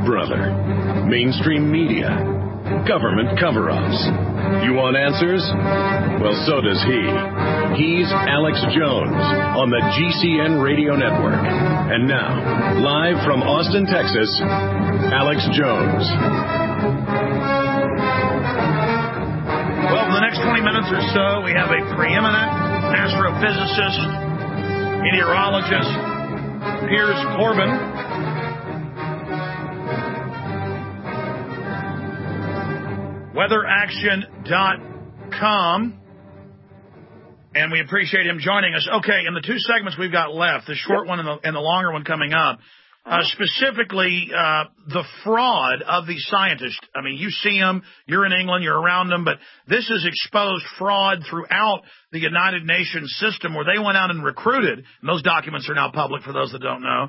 brother. Mainstream media. Government cover-ups. You want answers? Well, so does he. He's Alex Jones on the GCN Radio Network. And now, live from Austin, Texas, Alex Jones. Well, for the next 20 minutes or so, we have a preeminent astrophysicist, meteorologist, Piers Corbin. WeatherAction.com. And we appreciate him joining us. Okay, in the two segments we've got left, the short one and the longer one coming up, specifically the fraud of these scientists. I mean, you see them, you're in England, you're around them, but this has exposed fraud throughout the United Nations system where they went out and recruited, and those documents are now public for those that don't know,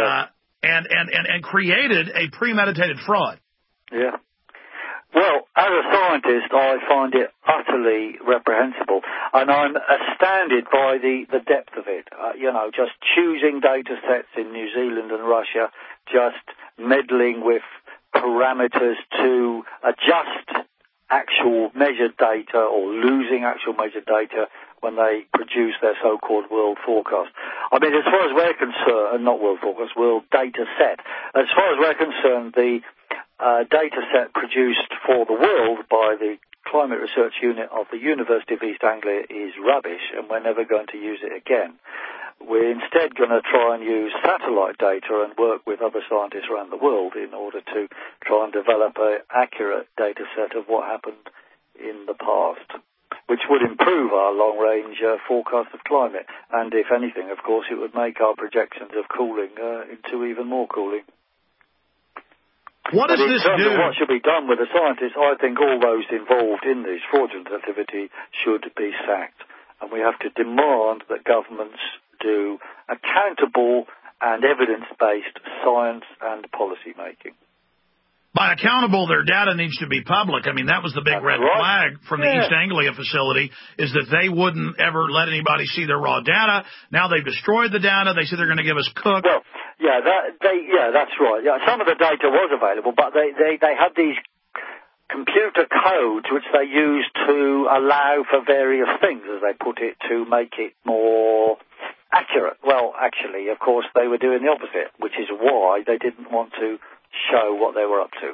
and created a premeditated fraud. Yeah. Well, as a scientist, I find it utterly reprehensible, and I'm astounded by the depth of it. Just choosing data sets in New Zealand and Russia, just meddling with parameters to adjust actual measured data or losing actual measured data when they produce their so-called world forecast. I mean, as far as we're concerned, not world forecast, world data set, as far as we're concerned, the data set produced for the world by the Climate Research Unit of the University of East Anglia is rubbish, and we're never going to use it again. We're instead going to try and use satellite data and work with other scientists around the world in order to try and develop an accurate data set of what happened in the past, which would improve our long-range forecast of climate. And if anything, of course, it would make our projections of cooling into even more cooling. What does this do? In terms of what should be done with the scientists, I think all those involved in this fraudulent activity should be sacked. And we have to demand that governments do accountable and evidence-based science and policy making. By accountable, their data needs to be public. I mean, that was the big red flag from the East Anglia facility, is that they wouldn't ever let anybody see their raw data. Now they've destroyed the data. They said they're going to give us cook. Well, that's right. Yeah, some of the data was available, but they had these computer codes which they used to allow for various things, as they put it, to make it more accurate. Well, actually, of course, they were doing the opposite, which is why they didn't want to show what they were up to.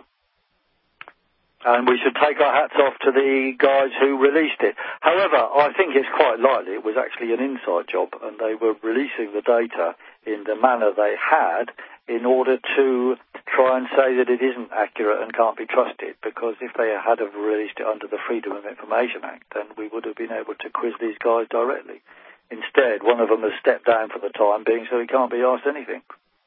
And we should take our hats off to the guys who released it. However, I think it's quite likely it was actually an inside job, and they were releasing the data in the manner they had in order to try and say that it isn't accurate and can't be trusted, because if they had have released it under the Freedom of Information Act, then we would have been able to quiz these guys directly. Instead, one of them has stepped down for the time being, so he can't be asked anything.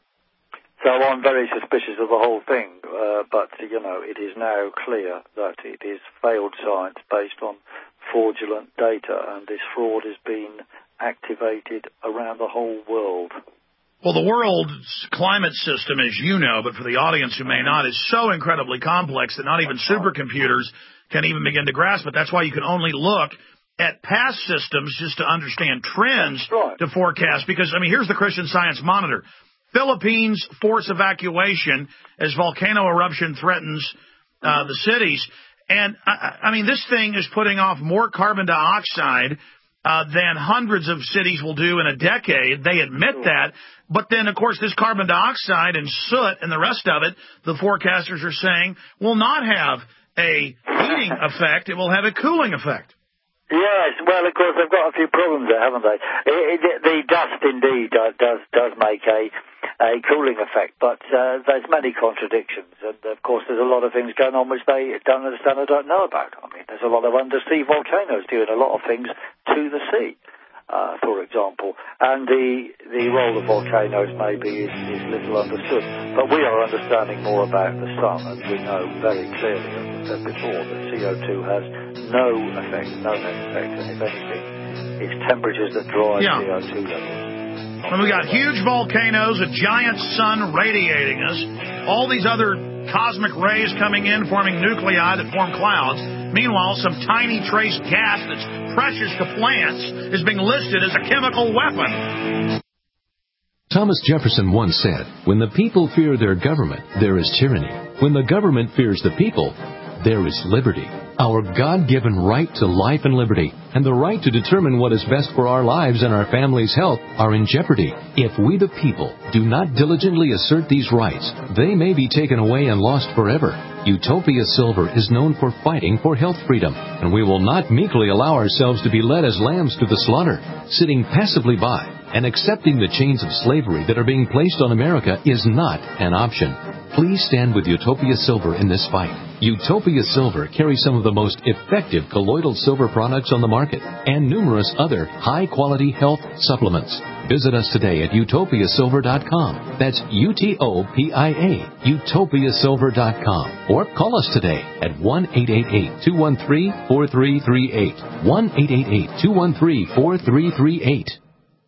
So I'm very suspicious of the whole thing, but, it is now clear that it is failed science based on fraudulent data, and this fraud has been activated around the whole world. Well, the world's climate system, as you know, but for the audience who may not, is so incredibly complex that not even supercomputers can even begin to grasp it. That's why you can only look at past systems just to understand trends to forecast. Because, here's the Christian Science Monitor. Philippines force evacuation as volcano eruption threatens the cities. And, this thing is putting off more carbon dioxide than hundreds of cities will do in a decade. They admit that. But then, of course, this carbon dioxide and soot and the rest of it, the forecasters are saying, will not have a heating effect. It will have a cooling effect. Yes, well, of course, they've got a few problems there, haven't they? The dust, indeed, does make a cooling effect, but there's many contradictions, and, of course, there's a lot of things going on which they don't understand or don't know about. There's a lot of undersea volcanoes doing a lot of things to the sea, for example, and the role of volcanoes maybe is little understood, but we are understanding more about the sun, and we know very clearly, as I said before, that CO2 has no effect, and if anything, it's temperatures that drive CO2 levels. And we got huge volcanoes, a giant sun radiating us, all these other cosmic rays coming in, forming nuclei that form clouds. Meanwhile, some tiny trace gas that's precious to plants is being listed as a chemical weapon. Thomas Jefferson once said, "When the people fear their government, there is tyranny. When the government fears the people, there is liberty." Our God-given right to life and liberty and the right to determine what is best for our lives and our family's health are in jeopardy. If we the people do not diligently assert these rights, they may be taken away and lost forever. Utopia Silver is known for fighting for health freedom, and we will not meekly allow ourselves to be led as lambs to the slaughter. Sitting passively by and accepting the chains of slavery that are being placed on America is not an option. Please stand with Utopia Silver in this fight. Utopia Silver carries some of the most effective colloidal silver products on the market and numerous other high-quality health supplements. Visit us today at utopiasilver.com. That's UTOPIA, utopiasilver.com. Or call us today at 1-888-213-4338. 1-888-213-4338.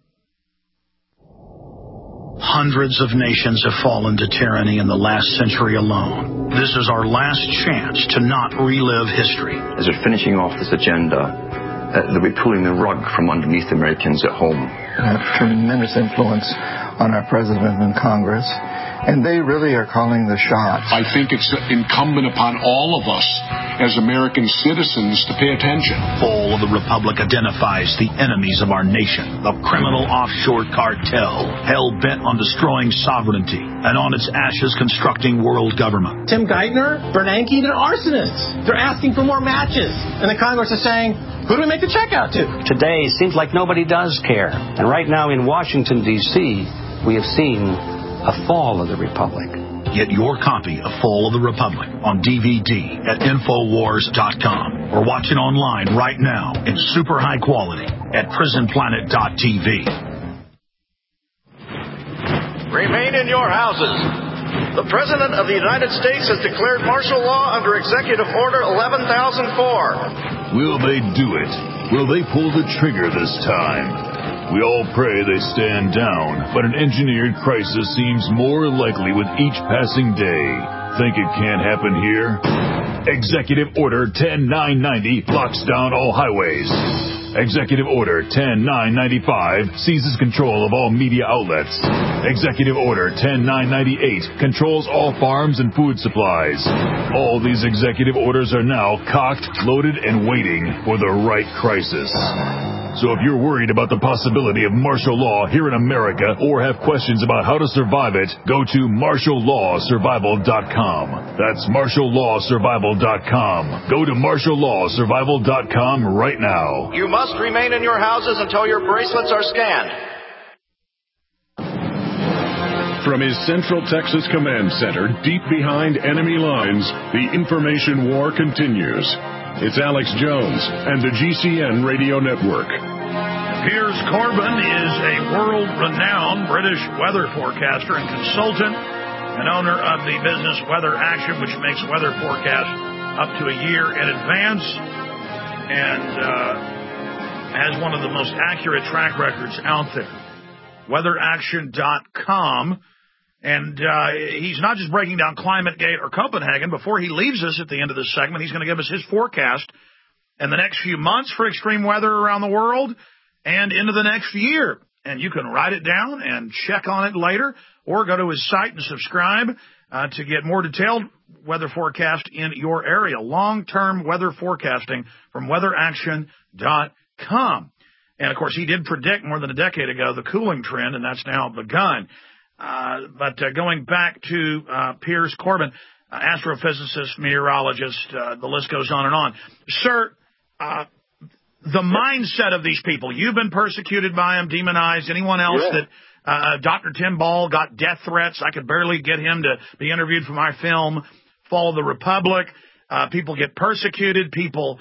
Hundreds of nations have fallen to tyranny in the last century alone. This is our last chance to not relive history. As we're finishing off this agenda, they'll be pulling the rug from underneath Americans at home. They have tremendous influence on our president and Congress, and they really are calling the shots. I think it's incumbent upon all of us as American citizens to pay attention. Fall of the Republic identifies the enemies of our nation, the criminal offshore cartel, hell-bent on destroying sovereignty, and on its ashes constructing world government. Tim Geithner, Bernanke, they're arsonists. They're asking for more matches. And the Congress is saying, who do we make the check out to? Today, it seems like nobody does care. And right now in Washington, D.C., we have seen a fall of the Republic. Get your copy of Fall of the Republic on DVD at Infowars.com or watch it online right now in super high quality at PrisonPlanet.tv. Remain in your houses. The President of the United States has declared martial law under Executive Order 11,004. Will they do it? Will they pull the trigger this time? We all pray they stand down, but an engineered crisis seems more likely with each passing day. Think it can't happen here? Executive Order 10990 locks down all highways. Executive Order 10995 seizes control of all media outlets. Executive Order 10998 controls all farms and food supplies. All these executive orders are now cocked, loaded, and waiting for the right crisis. So if you're worried about the possibility of martial law here in America or have questions about how to survive it, go to martiallawsurvival.com. That's martiallawsurvival.com. Go to martiallawsurvival.com right now. You must remain in your houses until your bracelets are scanned. From his Central Texas Command Center, deep behind enemy lines, the information war continues. It's Alex Jones and the GCN Radio Network. Piers Corbin is a world-renowned British weather forecaster and consultant and owner of the business Weather Action, which makes weather forecasts up to a year in advance and has one of the most accurate track records out there. WeatherAction.com. And he's not just breaking down ClimateGate or Copenhagen. Before he leaves us at the end of this segment, he's going to give us his forecast in the next few months for extreme weather around the world and into the next year. And you can write it down and check on it later or go to his site and subscribe to get more detailed weather forecast in your area. Long-term weather forecasting from WeatherAction.com. And, of course, he did predict more than a decade ago the cooling trend, and that's now begun. But going back to Piers Corbin, astrophysicist, meteorologist, the list goes on and on. Sir, the mindset of these people, you've been persecuted by them, demonized. Anyone else that Dr. Tim Ball got death threats? I could barely get him to be interviewed for my film, Fall of the Republic. People get persecuted. People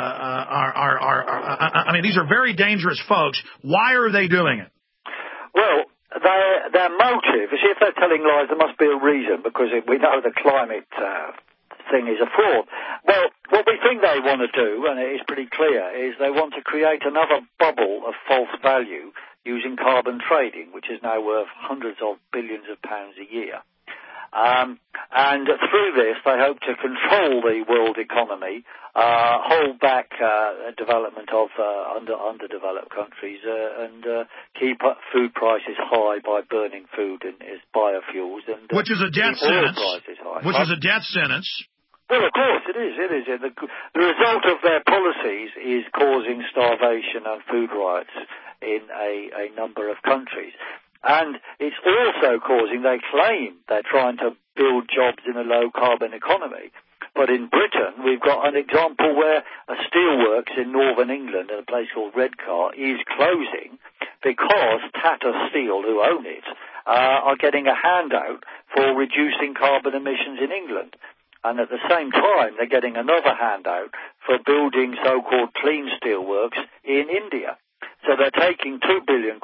I mean, these are very dangerous folks. Why are they doing it? Well, their motive is, if they're telling lies, there must be a reason, because we know the climate thing is a fraud. Well, what we think they want to do, and it is pretty clear, is they want to create another bubble of false value using carbon trading, which is now worth hundreds of billions of pounds a year. And through this, they hope to control the world economy, hold back development of underdeveloped countries, and keep food prices high by burning food as biofuels, and which is a death sentence. Which is a death sentence. Well, of course, it is. It is. The result of their policies is causing starvation and food riots in a number of countries. And it's also causing, they claim they're trying to build jobs in a low-carbon economy. But in Britain, we've got an example where a steelworks in northern England, at a place called Redcar, is closing because Tata Steel, who own it, are getting a handout for reducing carbon emissions in England. And at the same time, they're getting another handout for building so-called clean steelworks in India. So they're taking $2 billion,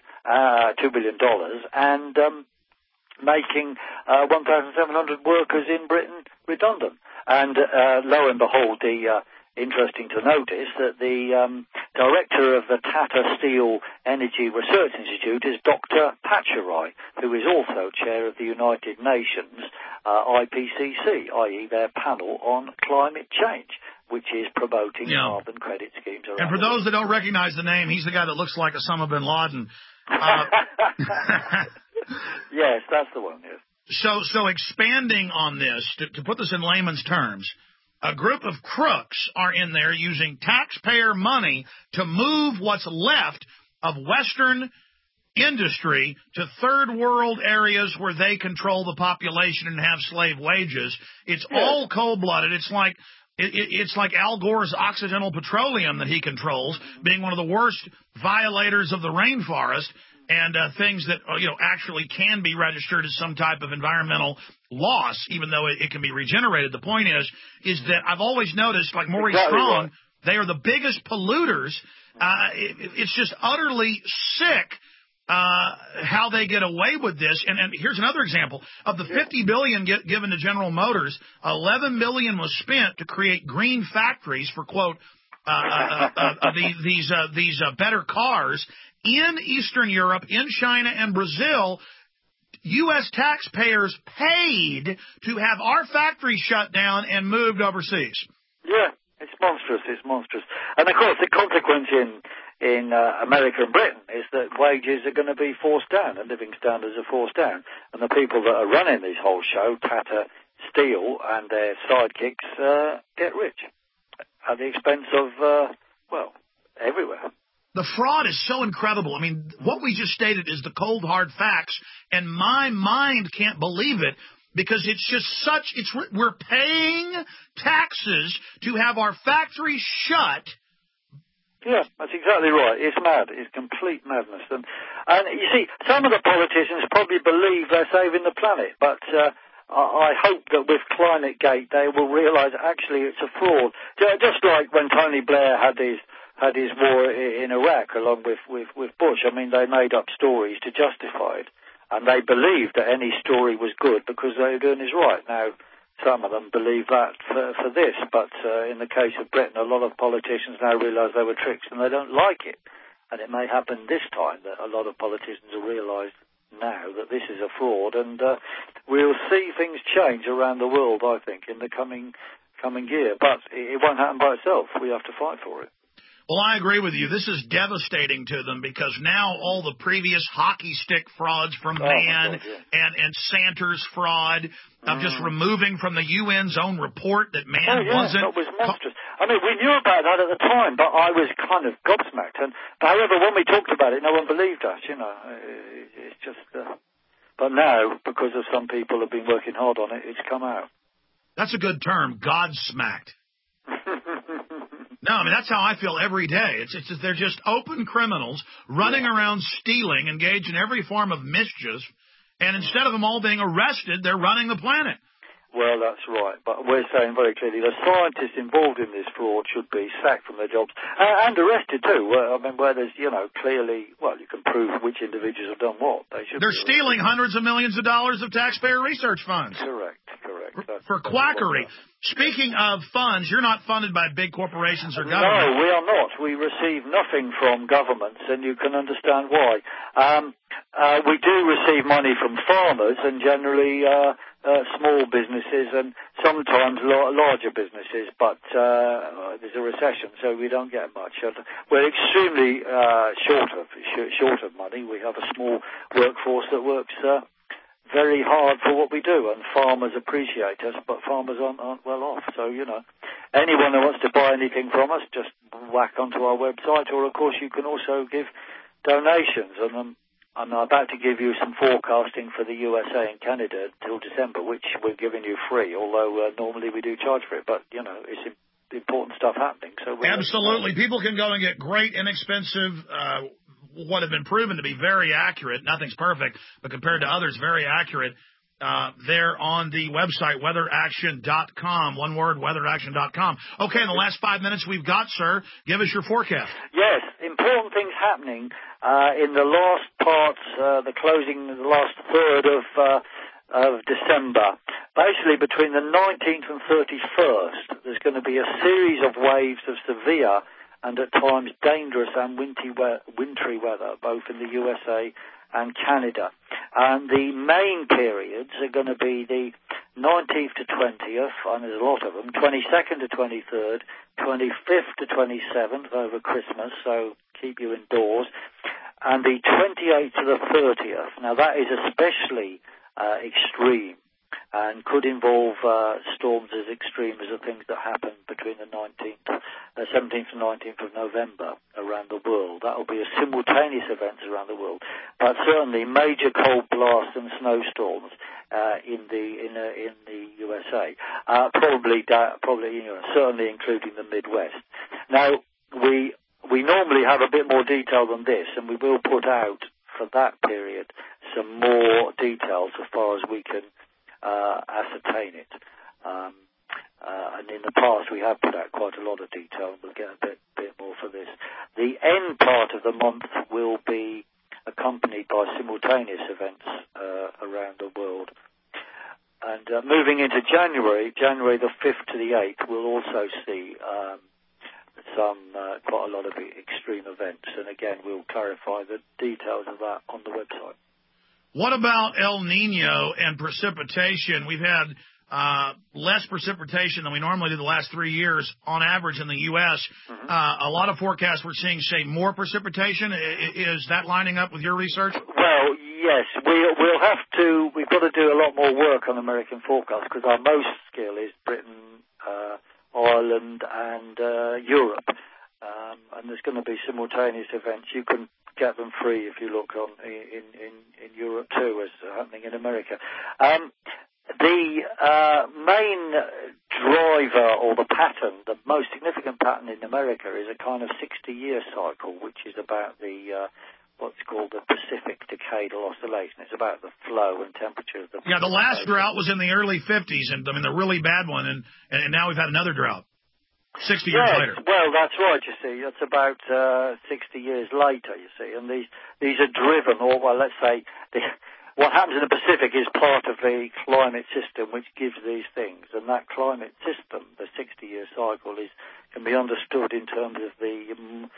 and making 1,700 workers in Britain redundant. And lo and behold, interesting to notice that the director of the Tata Steel Energy Research Institute is Dr. Pacharai, who is also chair of the United Nations IPCC, i.e. their panel on climate change, which is promoting carbon credit schemes around. And for those that don't recognize the name, he's the guy that looks like Osama bin Laden. Yes, that's the one, yes. So expanding on this, to put this in layman's terms, a group of crooks are in there using taxpayer money to move what's left of Western industry to third world areas where they control the population and have slave wages. It's all cold-blooded. It's like Al Gore's Occidental Petroleum that he controls, being one of the worst violators of the rainforest, and things that actually can be registered as some type of environmental loss, even though it can be regenerated. The point is that I've always noticed, like Maurice Strong, they are the biggest polluters. It's just utterly sick how they get away with this. And here's another example. Of the $50 billion given to General Motors, $11 billion was spent to create green factories for, quote, these better cars in Eastern Europe, in China, and Brazil. U.S. taxpayers paid to have our factories shut down and moved overseas. Yeah, it's monstrous. It's monstrous. And, of course, the consequence in America and Britain is that wages are going to be forced down and living standards are forced down. And the people that are running this whole show, Tata Steel and their sidekicks, get rich at the expense of, everywhere. The fraud is so incredible. I mean, what we just stated is the cold, hard facts, and my mind can't believe it because it's just we're paying taxes to have our factories shut. Yeah, that's exactly right. It's mad. It's complete madness. And you see, some of the politicians probably believe they're saving the planet, but I hope that with ClimateGate they will realise actually it's a fraud. Just like when Tony Blair had his war in Iraq along with Bush. I mean, they made up stories to justify it, and they believed that any story was good because they were doing is right. Now, some of them believe that for this, but in the case of Britain, a lot of politicians now realise they were tricks and they don't like it. And it may happen this time that a lot of politicians will realise now that this is a fraud, and we'll see things change around the world, I think, in the coming year. But it won't happen by itself. We have to fight for it. Well, I agree with you. This is devastating to them because now all the previous hockey stick frauds from Mann and Santer's fraud of just removing from the UN's own report that Mann wasn't. That was monstrous. I mean, we knew about that at the time, but I was kind of gobsmacked. And however, when we talked about it, no one believed us. It's just. But now, because of some people have been working hard on it, it's come out. That's a good term, godsmacked. No, I mean, that's how I feel every day. It's they're just open criminals running around stealing, engaged in every form of mischief, and instead of them all being arrested, they're running the planet. Well, that's right. But we're saying very clearly the scientists involved in this fraud should be sacked from their jobs and arrested too. I mean, where there's, clearly, you can prove which individuals have done what. They're stealing hundreds of millions of dollars of taxpayer research funds. Correct. For quackery. Speaking of funds, you're not funded by big corporations or government. No, we are not. We receive nothing from governments, and you can understand why. we do receive money from farmers and generally small businesses and sometimes larger businesses, but there's a recession, so we don't get much. We're extremely short of money. We have a small workforce that works very hard for what we do, and farmers appreciate us, but farmers aren't well off. So, anyone who wants to buy anything from us, just whack onto our website, or of course you can also give donations. And I'm about to give you some forecasting for the USA and Canada till December, which we're giving you free, although normally we do charge for it. But, it's important stuff happening. So absolutely. People can go and get great, inexpensive, what have been proven to be very accurate. Nothing's perfect, but compared to others, very accurate. There on the website, weatheraction.com. One word, weatheraction.com. Okay, in the last 5 minutes we've got, sir, give us your forecast. Yes, important things happening in the last parts, the last third of December. Basically, between the 19th and 31st, there's going to be a series of waves of severe and at times dangerous and wintry weather, both in the USA and Canada. And the main periods are going to be the 19th to 20th, and there's a lot of them, 22nd to 23rd, 25th to 27th over Christmas, so keep you indoors, and the 28th to the 30th. Now, that is especially extreme and could involve storms as extreme as the things that happened between the 17th and 19th of November around the world. That will be a simultaneous events around the world, but certainly major cold blasts and snowstorms in the USA, probably certainly including the Midwest. Now we normally have a bit more detail than this, and we will put out for that period some more details as far as we can ascertain it. And in the past we have put out quite a lot of detail. We'll get a bit more for this. The end part of the month will be accompanied by simultaneous events around the world. And moving into January the 5th to the 8th, we'll also see quite a lot of extreme events. And again, we'll clarify the details of that on the website. What about El Nino and precipitation? We've had less precipitation than we normally do the last 3 years on average in the U.S. Mm-hmm. A lot of forecasts we're seeing say more precipitation. Is that lining up with your research? Well, yes. We've got to do a lot more work on American forecasts because our most skill is Britain, Ireland, and Europe. And there's going to be simultaneous events. You can get them free if you look on in Europe too, as happening in America. The main driver or the pattern, the most significant pattern in America is a kind of 60-year cycle, which is about the what's called the Pacific Decadal Oscillation. It's about the flow and temperature of the the last drought was in the early 50s, and the really bad one, and now we've had another drought. 60 years later. Well, that's right, you see. That's about 60 years later, you see. And these are driven, or, well, let's say, what happens in the Pacific is part of the climate system which gives these things. And that climate system, the 60-year cycle, can be understood in terms of the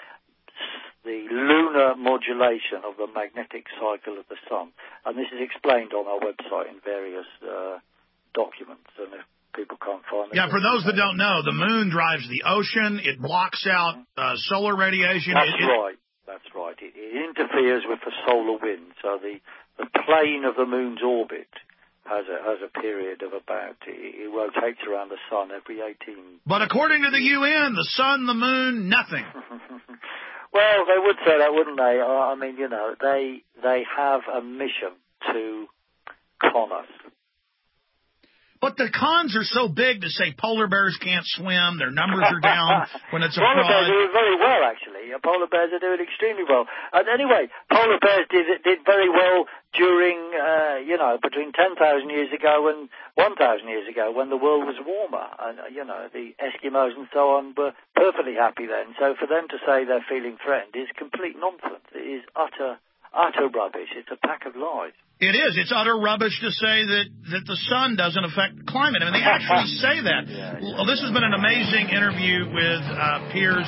lunar modulation of the magnetic cycle of the sun. And this is explained on our website in various documents. And if people can't find it. Yeah, for those that don't know, the moon drives the ocean. It blocks out solar radiation. That's right. It interferes with the solar wind. So the plane of the moon's orbit has a period of about, it rotates around the sun every 18. But according to the UN, the sun, the moon, nothing. Well, they would say that, wouldn't they? I mean, they have a mission to con us. But the cons are so big to say polar bears can't swim, their numbers are down when it's a fraud. Polar bears are doing very well, actually. Polar bears are doing extremely well. And anyway, polar bears did very well during, between 10,000 years ago and 1,000 years ago when the world was warmer. And, the Eskimos and so on were perfectly happy then. So for them to say they're feeling threatened is complete nonsense. It is utter rubbish. It's a pack of lies. It is. It's utter rubbish to say that the sun doesn't affect the climate. I mean, they actually say that. Well, this has been an amazing interview with Piers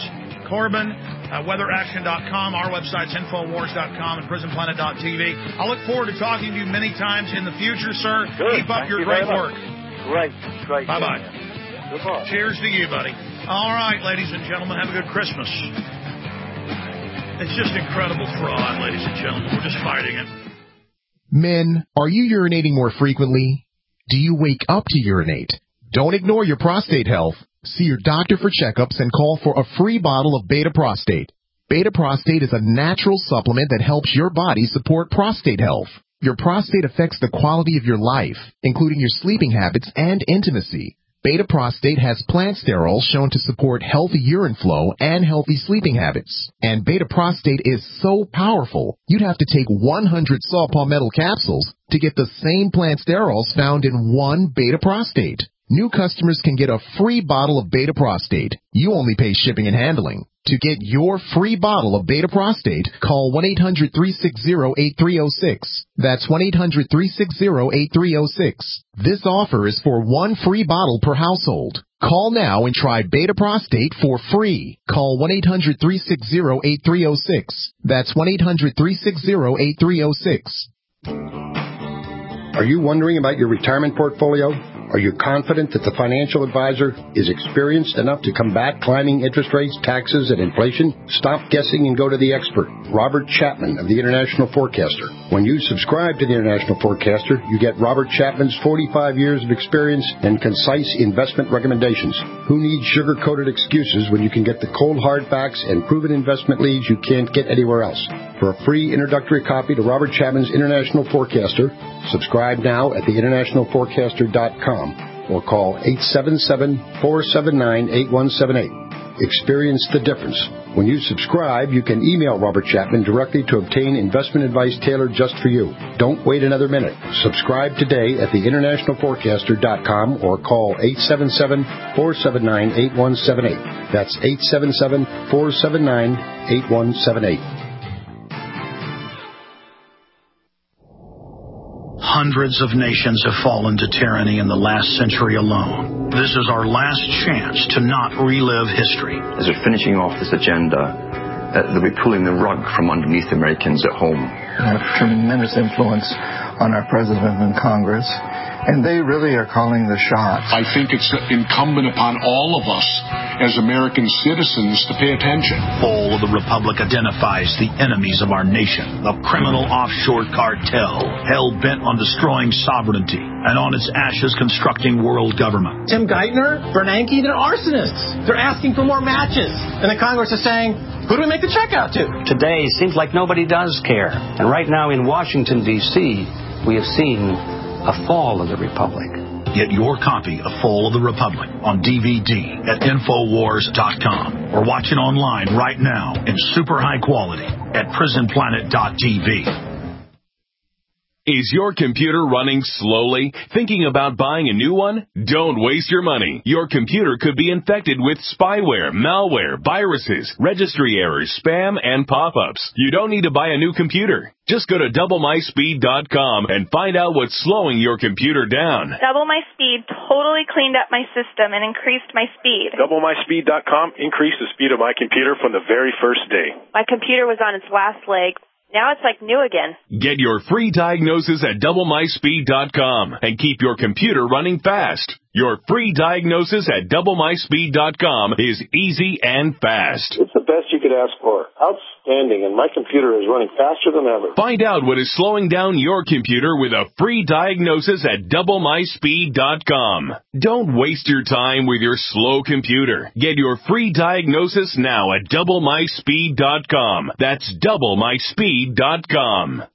Corbin, weatheraction.com. Our website's infowars.com and prisonplanet.tv. I look forward to talking to you many times in the future, sir. Good. Keep up Thank your you great very work. Great. Bye-bye. Goodbye. Cheers to you, buddy. All right, ladies and gentlemen, have a good Christmas. It's just incredible fraud, ladies and gentlemen. We're just fighting it. Men, are you urinating more frequently? Do you wake up to urinate? Don't ignore your prostate health. See your doctor for checkups and call for a free bottle of Beta Prostate. Beta Prostate is a natural supplement that helps your body support prostate health. Your prostate affects the quality of your life, including your sleeping habits and intimacy. Beta Prostate has plant sterols shown to support healthy urine flow and healthy sleeping habits. And Beta Prostate is so powerful, you'd have to take 100 saw palmetto capsules to get the same plant sterols found in one Beta Prostate. New customers can get a free bottle of Beta Prostate. You only pay shipping and handling. To get your free bottle of Beta Prostate, call 1-800-360-8306. That's 1-800-360-8306. This offer is for one free bottle per household. Call now and try Beta Prostate for free. Call 1-800-360-8306. That's 1-800-360-8306. Are you wondering about your retirement portfolio? Are you confident that the financial advisor is experienced enough to combat climbing interest rates, taxes, and inflation? Stop guessing and go to the expert, Robert Chapman of the International Forecaster. When you subscribe to the International Forecaster, you get Robert Chapman's 45 years of experience and concise investment recommendations. Who needs sugar-coated excuses when you can get the cold hard facts and proven investment leads you can't get anywhere else? For a free introductory copy to Robert Chapman's International Forecaster, subscribe now at theInternationalForecaster.com or call 877-479-8178. Experience the difference. When you subscribe, you can email Robert Chapman directly to obtain investment advice tailored just for you. Don't wait another minute. Subscribe today at theInternationalForecaster.com or call 877-479-8178. That's 877-479-8178. Hundreds of nations have fallen to tyranny in the last century alone. This is our last chance to not relive history. As they're finishing off this agenda, they'll be pulling the rug from underneath Americans at home. Have tremendous influence on our president and Congress, and they really are calling the shots. I think it's incumbent upon all of us as American citizens to pay attention. Fall of the Republic identifies the enemies of our nation, a criminal offshore cartel hell-bent on destroying sovereignty and on its ashes constructing world government. Tim Geithner, Bernanke, they're arsonists. They're asking for more matches. And the Congress is saying, who do we make the check out to? Today seems like nobody does care. And right now in Washington, D.C., we have seen a fall of the Republic. Get your copy of Fall of the Republic on DVD at Infowars.com or watch it online right now in super high quality at PrisonPlanet.tv. Is your computer running slowly? Thinking about buying a new one? Don't waste your money. Your computer could be infected with spyware, malware, viruses, registry errors, spam, and pop-ups. You don't need to buy a new computer. Just go to DoubleMySpeed.com and find out what's slowing your computer down. Double My Speed totally cleaned up my system and increased my speed. DoubleMySpeed.com increased the speed of my computer from the very first day. My computer was on its last leg. Now it's like new again. Get your free diagnosis at DoubleMySpeed.com and keep your computer running fast. Your free diagnosis at DoubleMySpeed.com is easy and fast. It's the best you could ask for. Outstanding, and my computer is running faster than ever. Find out what is slowing down your computer with a free diagnosis at DoubleMySpeed.com. Don't waste your time with your slow computer. Get your free diagnosis now at DoubleMySpeed.com. That's DoubleMySpeed.com.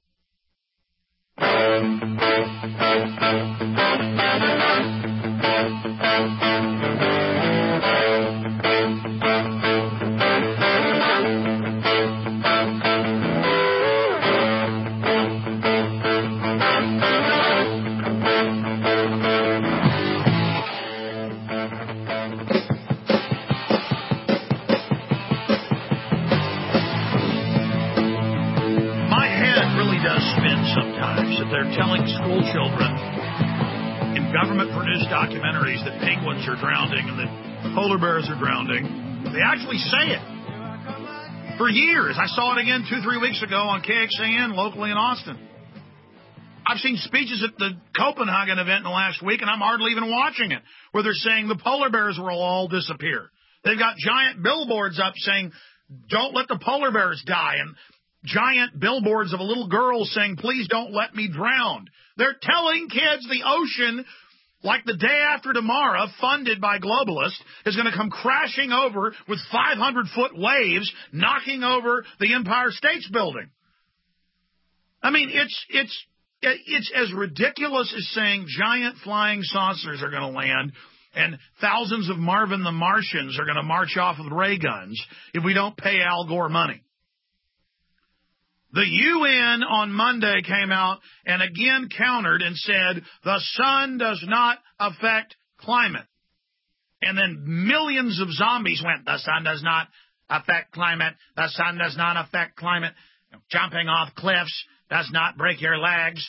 They're telling school children in government-produced documentaries that penguins are drowning and that polar bears are drowning. They actually say it. For years. I saw it again 2-3 weeks ago on KXAN locally in Austin. I've seen speeches at the Copenhagen event in the last week, and I'm hardly even watching it, where they're saying the polar bears will all disappear. They've got giant billboards up saying, don't let the polar bears die, and giant billboards of a little girl saying, please don't let me drown. They're telling kids the ocean, like the day after tomorrow, funded by globalists, is going to come crashing over with 500-foot waves, knocking over the Empire State Building. I mean, it's as ridiculous as saying giant flying saucers are going to land and thousands of Marvin the Martians are going to march off with ray guns if we don't pay Al Gore money. The UN on Monday came out and again countered and said the sun does not affect climate. And then millions of zombies went, the sun does not affect climate. The sun does not affect climate. Jumping off cliffs does not break your legs.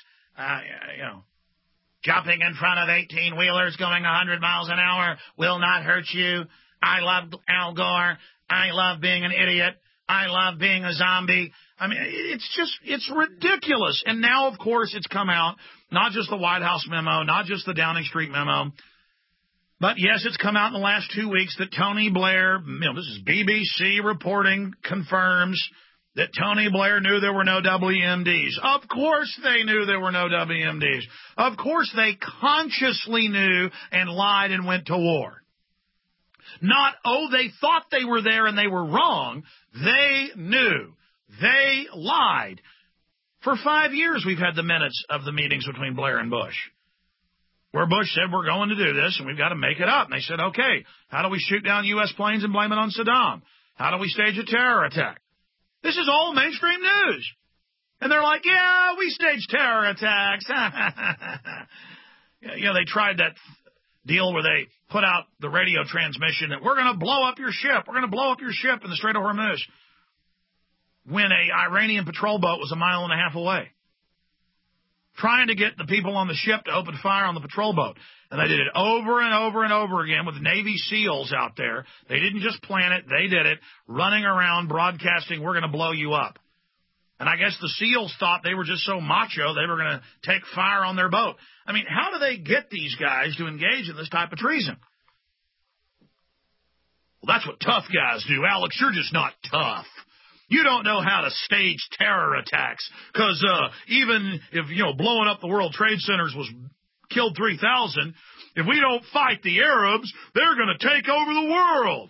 Jumping in front of 18-wheelers going 100 miles an hour will not hurt you. I love Al Gore. I love being an idiot. I love being a zombie. I mean, it's ridiculous. And now, of course, it's come out, not just the White House memo, not just the Downing Street memo, but yes, it's come out in the last 2 weeks that Tony Blair, this is BBC reporting, confirms that Tony Blair knew there were no WMDs. Of course they knew there were no WMDs. Of course they consciously knew and lied and went to war. Not, they thought they were there and they were wrong. They knew. They lied. For 5 years we've had the minutes of the meetings between Blair and Bush, where Bush said, we're going to do this and we've got to make it up. And they said, okay, how do we shoot down U.S. planes and blame it on Saddam? How do we stage a terror attack? This is all mainstream news. And they're like, yeah, we staged terror attacks. They tried that deal where they put out the radio transmission that we're going to blow up your ship. We're going to blow up your ship in the Strait of Hormuz, when a Iranian patrol boat was 1.5 miles away, trying to get the people on the ship to open fire on the patrol boat. And they did it over and over and over again with Navy SEALs out there. They didn't just plan it. They did it, running around broadcasting, we're going to blow you up. And I guess the SEALs thought they were just so macho they were going to take fire on their boat. I mean, how do they get these guys to engage in this type of treason? Well, that's what tough guys do. Alex, you're just not tough. You don't know how to stage terror attacks, because even if, blowing up the World Trade Centers killed 3,000, if we don't fight the Arabs, they're going to take over the world.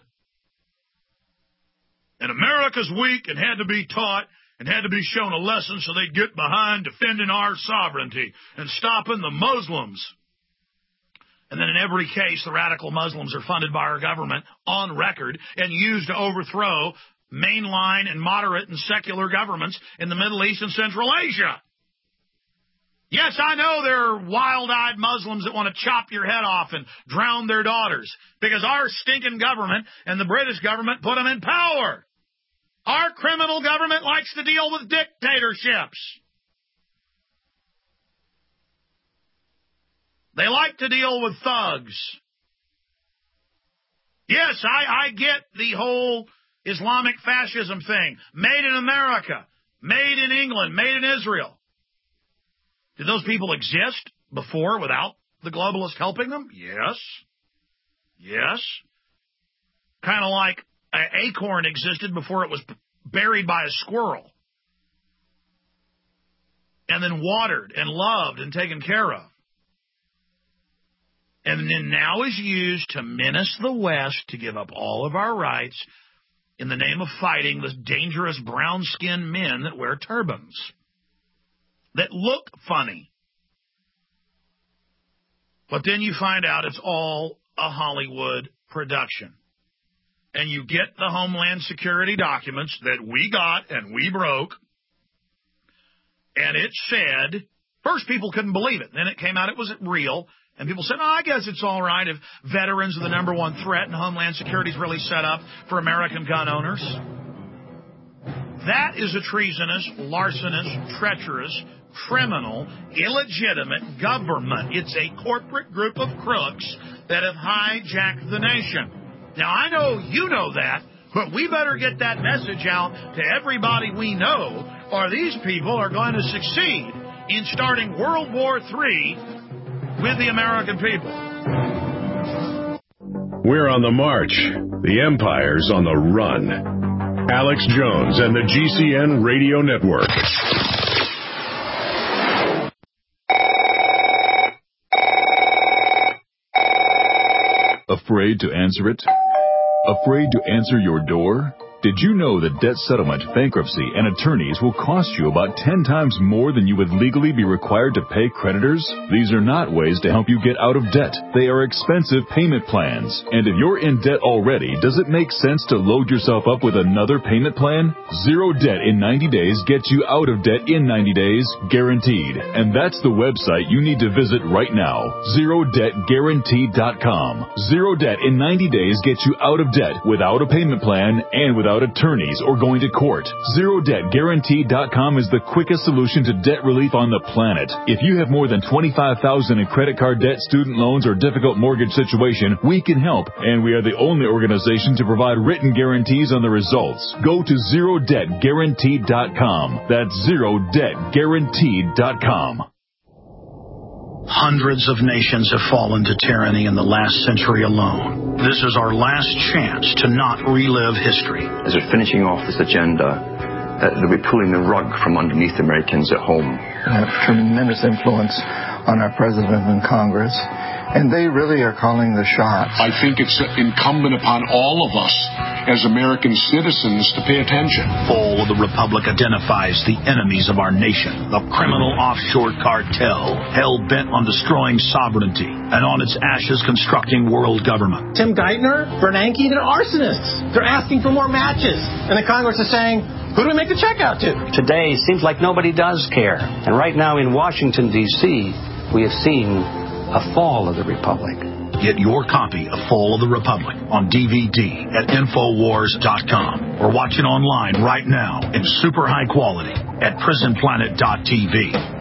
And America's weak and had to be taught and had to be shown a lesson so they'd get behind defending our sovereignty and stopping the Muslims. And then in every case, the radical Muslims are funded by our government on record and used to overthrow mainline and moderate and secular governments in the Middle East and Central Asia. Yes, I know there are wild-eyed Muslims that want to chop your head off and drown their daughters because our stinking government and the British government put them in power. Our criminal government likes to deal with dictatorships. They like to deal with thugs. Yes, I get the whole Islamic fascism thing. Made in America, made in England, made in Israel. Did those people exist before without the globalists helping them? Yes. Yes. Kind of like an acorn existed before it was buried by a squirrel. And then watered and loved and taken care of. And then now is used to menace the West to give up all of our rights in the name of fighting the dangerous brown-skinned men that wear turbans, that look funny. But then you find out it's all a Hollywood production. And you get the Homeland Security documents that we got and we broke. And it said, first people couldn't believe it. Then it came out it was real. And people said, I guess it's all right if veterans are the number one threat and Homeland Security is really set up for American gun owners. That is a treasonous, larcenous, treacherous, criminal, illegitimate government. It's a corporate group of crooks that have hijacked the nation. Now, I know you know that, But we better get that message out to everybody we know, or these people are going to succeed in starting World War III with the American people. We're on the march. The empire's on the run. Alex Jones and the GCN Radio Network. Afraid to answer it? Afraid to answer your door? Did you know that debt settlement, bankruptcy, and attorneys will cost you about 10 times more than you would legally be required to pay creditors? These are not ways to help you get out of debt. They are expensive payment plans. And if you're in debt already, does it make sense to load yourself up with another payment plan? Zero debt in 90 days gets you out of debt in 90 days, guaranteed. And that's the website you need to visit right now, ZeroDebtGuaranteed.com. Zero debt in 90 days gets you out of debt without a payment plan and without attorneys or going to court. ZeroDebtGuaranteed.com is the quickest solution to debt relief on the planet. If you have more than $25,000 in credit card debt, student loans, or difficult mortgage situation, we can help, and we are the only organization to provide written guarantees on the results. Go to ZeroDebtGuaranteed.com. That's ZeroDebtGuaranteed.com. Hundreds of nations have fallen to tyranny in the last century alone. This is our last chance to not relive history. As they're finishing off this agenda, they'll be pulling the rug from underneath Americans at home. Have tremendous influence on our president and Congress, and they really are calling the shots. I think it's incumbent upon all of us as American citizens to pay attention. Fall of the Republic identifies the enemies of our nation, the criminal offshore cartel, hell-bent on destroying sovereignty, and on its ashes constructing world government. Tim Geithner, Bernanke, they're arsonists. They're asking for more matches. And the Congress is saying, who do we make the check out to? Today seems like nobody does care. And right now in Washington, D.C., we have seen a fall of the Republic. Get your copy of Fall of the Republic on DVD at Infowars.com or watch it online right now in super high quality at PrisonPlanet.tv.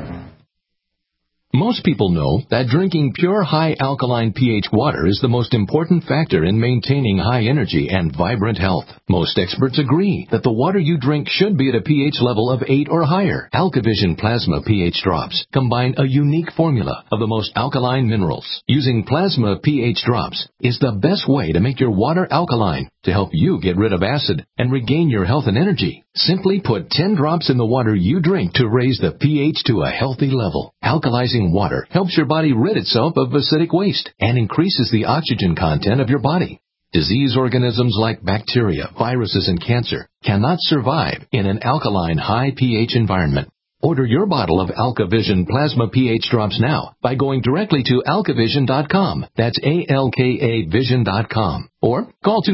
Most people know that drinking pure high alkaline pH water is the most important factor in maintaining high energy and vibrant health. Most experts agree that the water you drink should be at a pH level of 8 or higher. AlkaVision Plasma pH drops combine a unique formula of the most alkaline minerals. Using plasma pH drops is the best way to make your water alkaline to help you get rid of acid and regain your health and energy. Simply put 10 drops in the water you drink to raise the pH to a healthy level. Alkalizing water helps your body rid itself of acidic waste and increases the oxygen content of your body. Disease organisms like bacteria, viruses, and cancer cannot survive in an alkaline high pH environment. Order your bottle of AlkaVision Plasma pH drops now by going directly to alkavision.com. That's ALKAvision.com. Or call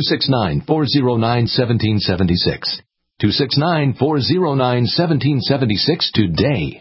269-409-1776. 269-409-1776 today.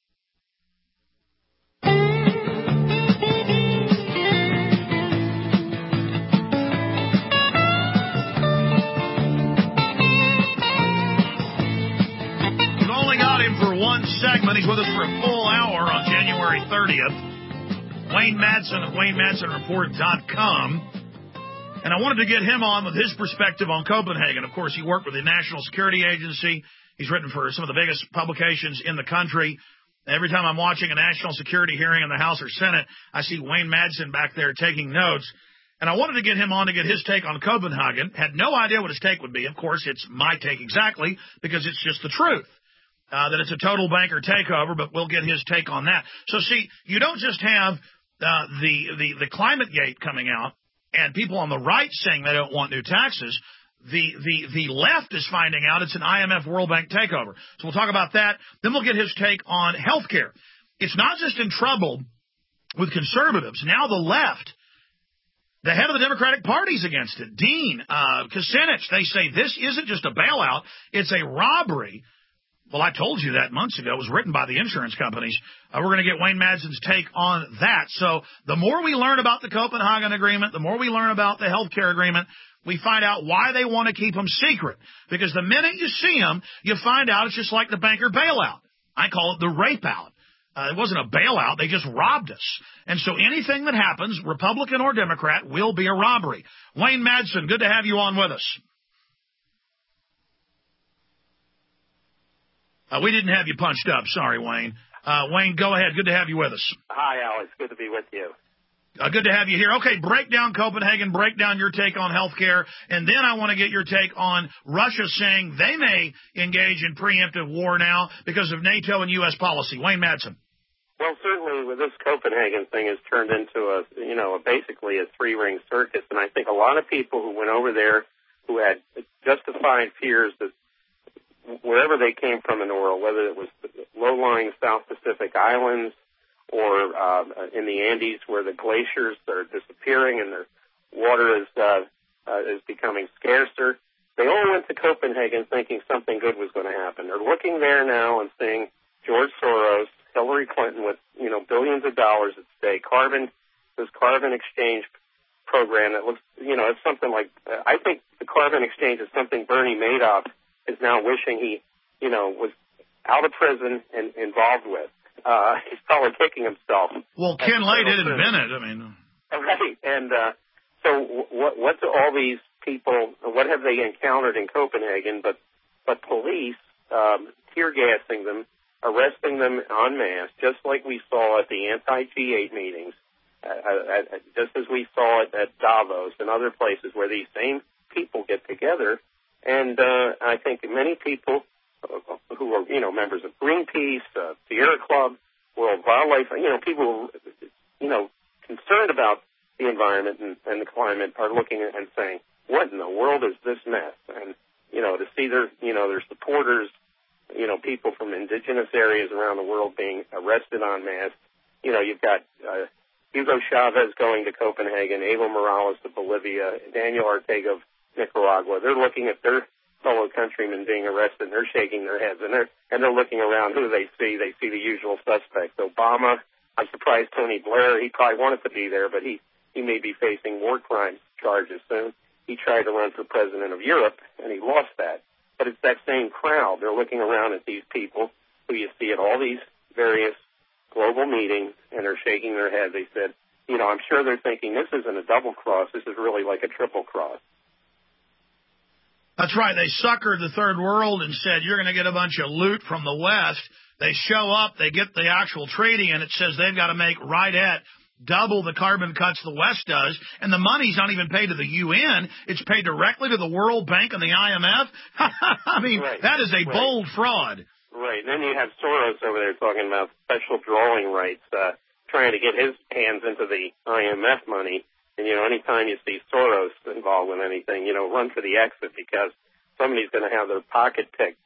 Segment. He's with us for a full hour on January 30th. Wayne Madsen of WayneMadsenReport.com. And I wanted to get him on with his perspective on Copenhagen. Of course, he worked with the National Security Agency. He's written for some of the biggest publications in the country. Every time I'm watching a national security hearing in the House or Senate, I see Wayne Madsen back there taking notes. And I wanted to get him on to get his take on Copenhagen. Had no idea what his take would be. Of course, it's my take exactly because it's just the truth. That it's a total banker takeover, but we'll get his take on that. So, see, you don't just have the climate gate coming out and people on the right saying they don't want new taxes. The left is finding out it's an IMF World Bank takeover. So we'll talk about that. Then we'll get his take on health care. It's not just in trouble with conservatives. Now the left, the head of the Democratic Party is against it. Dean Kucinich, they say this isn't just a bailout, it's a robbery. Well, I told you that months ago. It was written by the insurance companies. We're going to get Wayne Madsen's take on that. So the more we learn about the Copenhagen Agreement, the more we learn about the health care agreement, we find out why they want to keep them secret. Because the minute you see them, you find out it's just like the banker bailout. I call it the rape out. It wasn't a bailout. They just robbed us. And so anything that happens, Republican or Democrat, will be a robbery. Wayne Madsen, good to have you on with us. We didn't have you punched up. Sorry, Wayne. Wayne, go ahead. Good to have you with us. Hi, Alex. Good to be with you. Good to have you here. Okay, break down Copenhagen, break down your take on healthcare, and then I want to get your take on Russia saying they may engage in preemptive war now because of NATO and U.S. policy. Wayne Madsen. Well, certainly with this Copenhagen thing has turned into basically a three-ring circus, and I think a lot of people who went over there who had justified fears that wherever they came from in the world, whether it was low-lying South Pacific islands or in the Andes where the glaciers are disappearing and the water is becoming scarcer, they all went to Copenhagen thinking something good was going to happen. They're looking there now and seeing George Soros, Hillary Clinton with, billions of dollars at stake, this carbon exchange program that looks, it's something like, I think the carbon exchange is something Bernie Madoff is now wishing he, was out of prison and involved with. He's probably kicking himself. Well, Ken Lay did invent it. Right. And so what do all these people, what have they encountered in Copenhagen but police tear gassing them, arresting them en masse, just like we saw at the anti-G8 meetings, just as we saw it at Davos and other places where these same people get together. And I think many people who are, members of Greenpeace, Sierra Club, World Wildlife, people, concerned about the environment and the climate are looking at and saying, what in the world is this mess? And, to see their supporters, people from indigenous areas around the world being arrested en masse. You've got Hugo Chavez going to Copenhagen, Evo Morales to Bolivia, Daniel Ortega of Nicaragua. They're looking at their fellow countrymen being arrested, and they're shaking their heads, and they're looking around. Who do they see? They see the usual suspects. Obama, I'm surprised Tony Blair, he probably wanted to be there, but he may be facing war crimes charges soon. He tried to run for president of Europe, and he lost that. But it's that same crowd. They're looking around at these people who you see at all these various global meetings, and they're shaking their heads. They said, I'm sure they're thinking, this isn't a double cross. This is really like a triple cross. That's right. They suckered the third world and said, you're going to get a bunch of loot from the West. They show up, they get the actual treaty, and it says they've got to make right at double the carbon cuts the West does, and the money's not even paid to the UN. It's paid directly to the World Bank and the IMF. Right. That is a bold fraud. Right. And then you have Soros over there talking about special drawing rights, trying to get his hands into the IMF money. And, anytime you see Soros involved with anything, run for the exit because somebody's going to have their pocket picked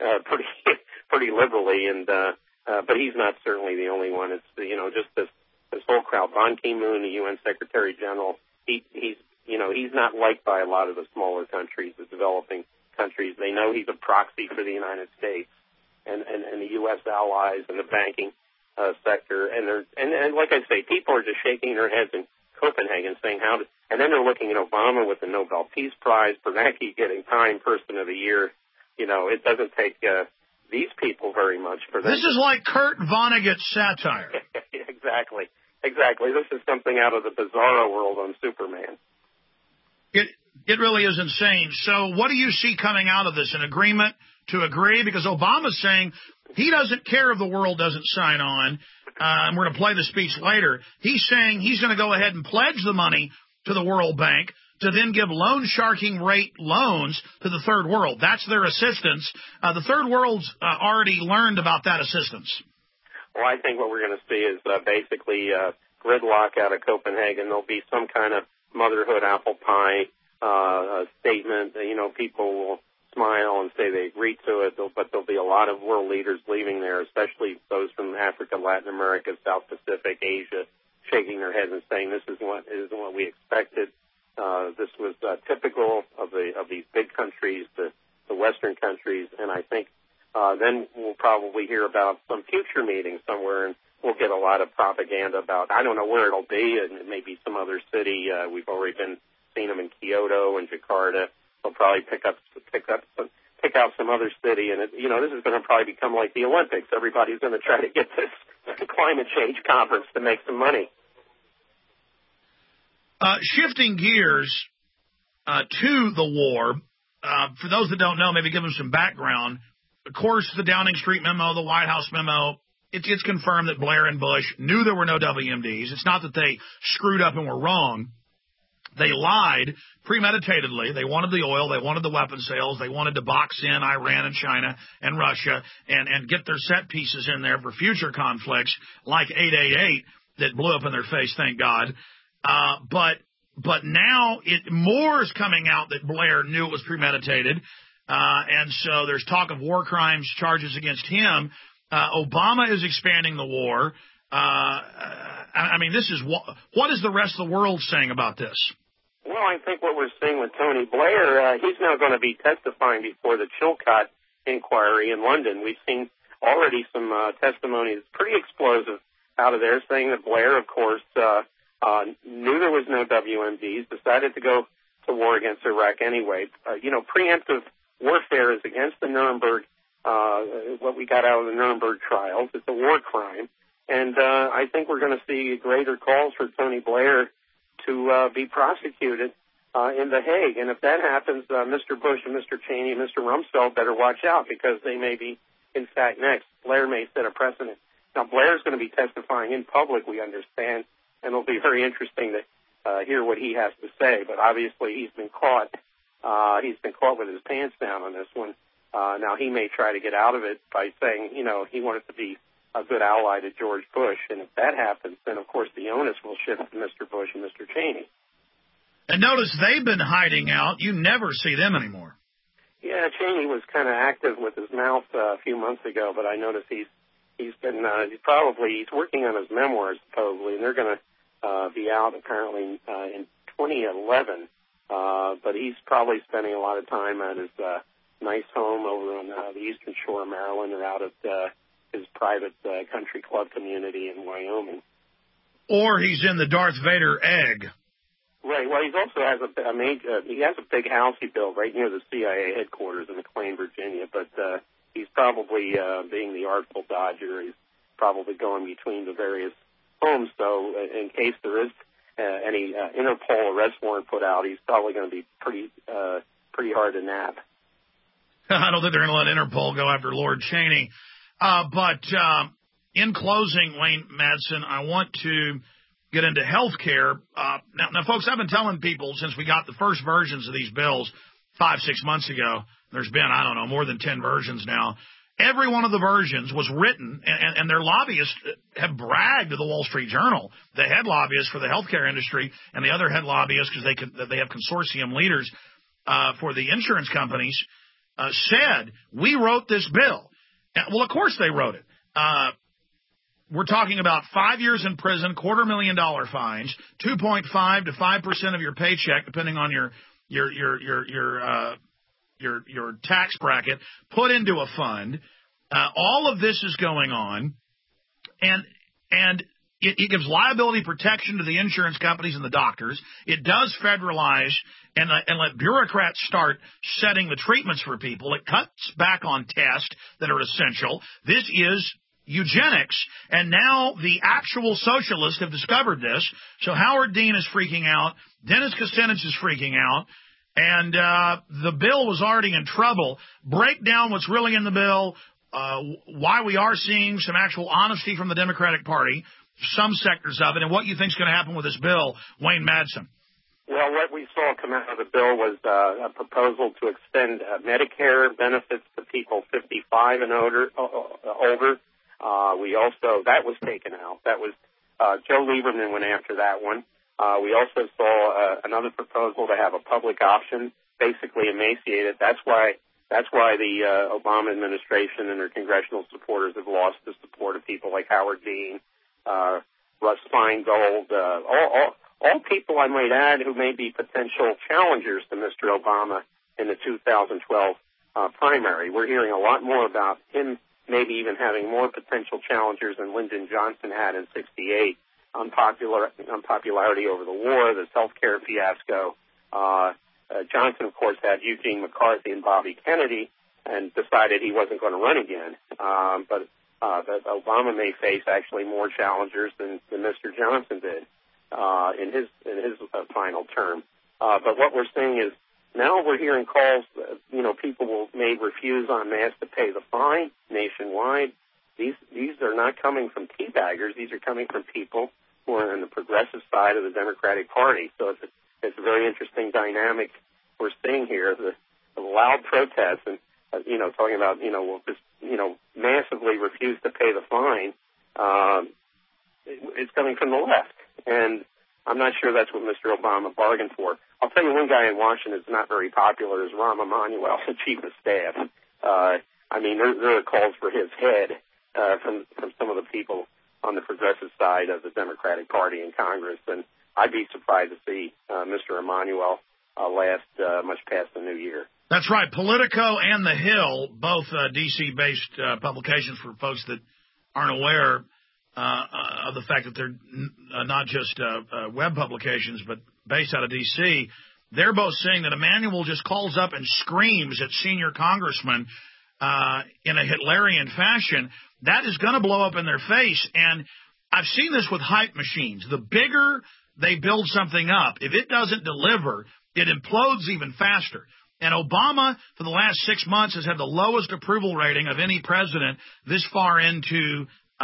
pretty liberally. And but he's not certainly the only one. It's just this whole crowd. Ban Ki-moon, the UN Secretary General, he's not liked by a lot of the smaller countries, the developing countries. They know he's a proxy for the United States and the U.S. allies and the banking sector. And like I say, people are just shaking their heads in Copenhagen saying and then they're looking at Obama with the Nobel Peace Prize, Bernanke getting Time Person of the Year. It doesn't take these people very much for them. This is like Kurt Vonnegut's satire. Exactly. This is something out of the Bizarro world on Superman. It really is insane. So what do you see coming out of this? An agreement to agree? Because Obama's saying he doesn't care if the world doesn't sign on. And we're going to play the speech later. He's saying he's going to go ahead and pledge the money to the World Bank to then give loan sharking rate loans to the third world. That's their assistance. The third world's already learned about that assistance. Well, I think what we're going to see is basically gridlock out of Copenhagen. There'll be some kind of motherhood apple pie statement. People will smile and say they agreed to it, but there'll be a lot of world leaders leaving there, especially those from Africa, Latin America, South Pacific, Asia, shaking their heads and saying this isn't what we expected. This was typical of these big countries, the Western countries, and I think then we'll probably hear about some future meetings somewhere, and we'll get a lot of propaganda about, I don't know where it'll be, and maybe some other city. We've already seen them in Kyoto and Jakarta. They'll probably pick out some other city, and this is going to probably become like the Olympics. Everybody's going to try to get this climate change conference to make some money. Shifting gears to the war, for those that don't know, maybe give them some background. of course, the Downing Street memo, the White House memo, it's confirmed that Blair and Bush knew there were no WMDs. It's not that they screwed up and were wrong. They lied premeditatedly. They wanted the oil. They wanted the weapon sales. They wanted to box in Iran and China and Russia and get their set pieces in there for future conflicts like 888 that blew up in their face, thank God. But now more is coming out that Blair knew it was premeditated. And so there's talk of war crimes charges against him. Obama is expanding the war. I mean, this is what is the rest of the world saying about this? Well, I think what we're seeing with Tony Blair, he's now going to be testifying before the Chilcot inquiry in London. We've seen already some testimony that's pretty explosive out of there, saying that Blair, of course, knew there was no WMDs, decided to go to war against Iraq anyway. Preemptive warfare is against the Nuremberg, what we got out of the Nuremberg trials. It's a war crime. And I think we're going to see greater calls for Tony Blair to be prosecuted in The Hague. And if that happens, Mr. Bush and Mr. Cheney and Mr. Rumsfeld better watch out, because they may be, in fact, next. Blair may set a precedent. Now, Blair's going to be testifying in public, we understand, and it'll be very interesting to hear what he has to say. But obviously he's been caught. He's been caught with his pants down on this one. Now, he may try to get out of it by saying, he wanted to be a good ally to George Bush. And if that happens, then, of course, the onus will shift to Mr. Bush and Mr. Cheney. And notice they've been hiding out. You never see them anymore. Yeah, Cheney was kind of active with his mouth a few months ago, but I noticed he's been he's working on his memoirs, supposedly, and they're going to be out apparently in 2011. But he's probably spending a lot of time at his nice home over on the eastern shore of Maryland, or out at his private country club community in Wyoming. Or he's in the Darth Vader egg. Right. Well, he also has a big house he built right near the CIA headquarters in McLean, Virginia. But he's probably being the artful dodger. He's probably going between the various homes. So in case there is any Interpol arrest warrant put out, he's probably going to be pretty hard to nab. I don't think they're going to let Interpol go after Lord Cheney. But in closing, Wayne Madsen, I want to get into health care. Now, folks, I've been telling people since we got the first versions of these bills 5-6 months ago, there's been, more than 10 versions now. Every one of the versions was written, and their lobbyists have bragged to the Wall Street Journal, the head lobbyist for the healthcare industry and the other head lobbyists, because they have consortium leaders for the insurance companies, said, we wrote this bill. Well, of course they wrote it. We're talking about 5 years in prison, $250,000 fines, 2.5 to 5% of your paycheck, depending on your tax bracket, put into a fund. All of this is going on, and it gives liability protection to the insurance companies and the doctors. It does federalize and let bureaucrats start setting the treatments for people. It cuts back on tests that are essential. This is eugenics, and now the actual socialists have discovered this. So Howard Dean is freaking out. Dennis Kucinich is freaking out. And the bill was already in trouble. Break down what's really in the bill, why we are seeing some actual honesty from the Democratic Party, some sectors of it, and what you think is going to happen with this bill, Wayne Madsen. Well, what we saw come out of the bill was a proposal to extend Medicare benefits to people 55 and older. That was taken out. That was Joe Lieberman went after that one. We also saw another proposal to have a public option, basically emaciated. That's why the Obama administration and their congressional supporters have lost the support of people like Howard Dean, Russ Feingold, all people, I might add, who may be potential challengers to Mr. Obama in the 2012 primary. We're hearing a lot more about him maybe even having more potential challengers than Lyndon Johnson had in '68. Unpopularity over the war, this health care fiasco. Johnson, of course, had Eugene McCarthy and Bobby Kennedy and decided he wasn't going to run again. But Obama may face actually more challengers than Mr. Johnson did in his final term. But what we're seeing is Now we're hearing calls, people may refuse en masse to pay the fine nationwide. These are not coming from teabaggers. These are coming from people who are on the progressive side of the Democratic Party. So it's a very interesting dynamic we're seeing here. The loud protests and, talking about, we'll just, massively refuse to pay the fine. It's coming from the left. And I'm not sure that's what Mr. Obama bargained for. I'll tell you one guy in Washington that's not very popular is Rahm Emanuel, the chief of staff. There are calls for his head from some of the people on the progressive side of the Democratic Party in Congress. And I'd be surprised to see Mr. Emanuel last much past the new year. That's right. Politico and The Hill, both D.C.-based publications for folks that aren't aware of the fact that they're not just web publications, but based out of D.C., they're both saying that Emanuel just calls up and screams at senior congressmen in a Hitlerian fashion. That is going to blow up in their face. And I've seen this with hype machines. The bigger they build something up, if it doesn't deliver, it implodes even faster. And Obama, for the last 6 months, has had the lowest approval rating of any president this far into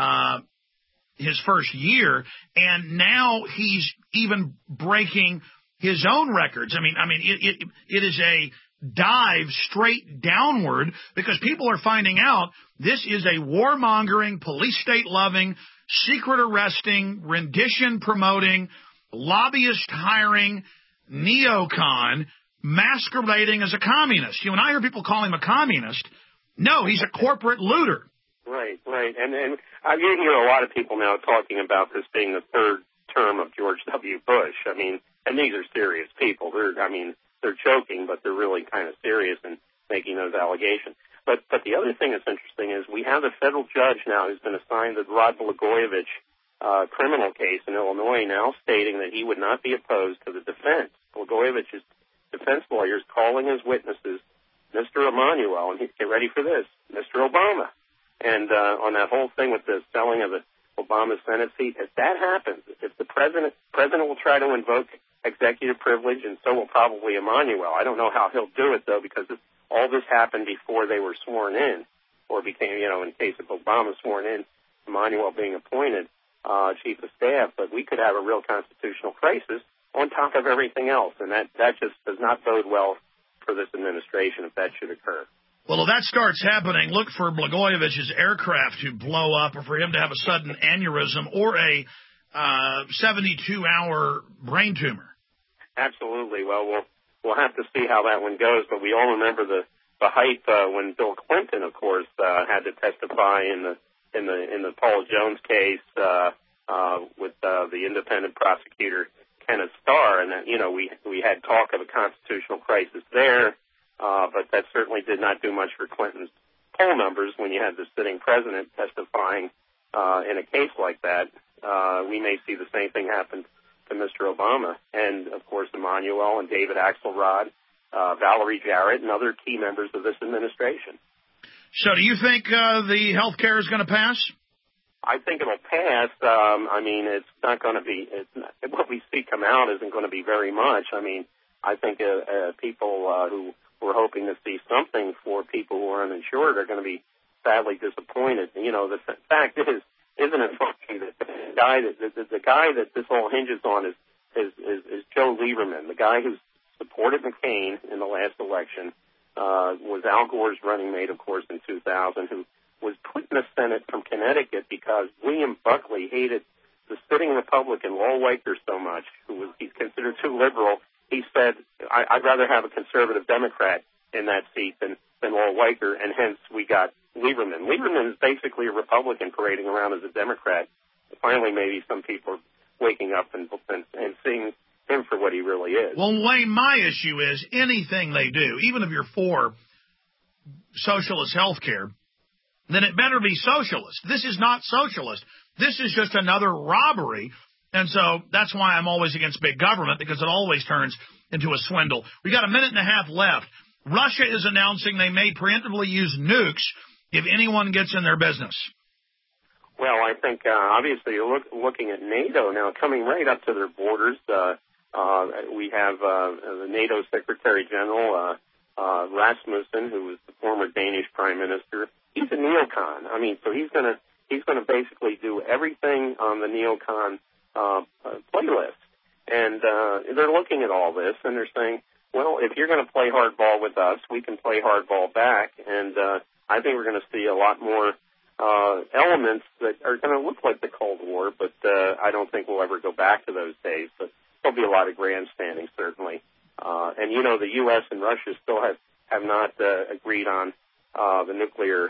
his first year, and now he's even breaking his own records. It is a dive straight downward because people are finding out this is a warmongering, police state loving, secret arresting, rendition promoting, lobbyist hiring, neocon masquerading as a communist. When I hear people call him a communist, no, he's a corporate looter. Right. And you hear a lot of people now talking about this being the third term of George W. Bush. And these are serious people. They're joking, but they're really kind of serious in making those allegations. But the other thing that's interesting is we have a federal judge now who's been assigned the Rod Blagojevich criminal case in Illinois now stating that he would not be opposed to the defense. Blagojevich's defense lawyers calling as witnesses Mr. Emanuel, and get ready for this, Mr. Obama. And on that whole thing with the selling of the Obama Senate seat, if that happens, if the president will try to invoke executive privilege, and so will probably Emanuel. I don't know how he'll do it, though, because all this happened before they were sworn in, or became, in case of Obama sworn in, Emanuel being appointed chief of staff. But we could have a real constitutional crisis on top of everything else, and that just does not bode well for this administration if that should occur. Well, if that starts happening, look for Blagojevich's aircraft to blow up or for him to have a sudden aneurysm or a 72-hour brain tumor. Absolutely. Well, we'll have to see how that one goes, but we all remember the hype when Bill Clinton, of course, had to testify in the Paul Jones case with the independent prosecutor Kenneth Starr, and we had talk of a constitutional crisis there. But that certainly did not do much for Clinton's poll numbers when you had the sitting president testifying in a case like that. We may see the same thing happen to Mr. Obama and, of course, Emanuel and David Axelrod, Valerie Jarrett, and other key members of this administration. So do you think the health care is going to pass? I think it'll pass. It's not going to be – what we see come out isn't going to be very much. I think people who were hoping to see something for people who are uninsured are going to be sadly disappointed. The fact is, isn't it funny that the guy that this all hinges on is Joe Lieberman, the guy who supported McCain in the last election, was Al Gore's running mate, of course, in 2000, who was put in the Senate from Connecticut because William Buckley hated the sitting Republican Lowell Weicker so much, he's considered too liberal. He said, I'd rather have a conservative Democrat in that seat than Lowell Weicker, and hence we got Lieberman. Lieberman is basically a Republican parading around as a Democrat. Finally, maybe some people are waking up and seeing him for what he really is. Well, Wayne, my issue is anything they do, even if you're for socialist health care, then it better be socialist. This is not socialist. This is just another robbery. And so that's why I'm always against big government, because it always turns into a swindle. We got a minute and a half left. Russia is announcing they may preemptively use nukes if anyone gets in their business. Well, I think obviously you're looking at NATO now coming right up to their borders. We have the NATO Secretary General Rasmussen, who was the former Danish Prime Minister. He's a neocon. I mean, so he's going to basically do everything on the neocon playlist. And they're looking at all this, and they're saying, well, if you're going to play hardball with us, we can play hardball back. And I think we're going to see a lot more elements that are going to look like the Cold War, but I don't think we'll ever go back to those days. But there'll be a lot of grandstanding, certainly. And, you know, the U.S. and Russia still have not agreed on the nuclear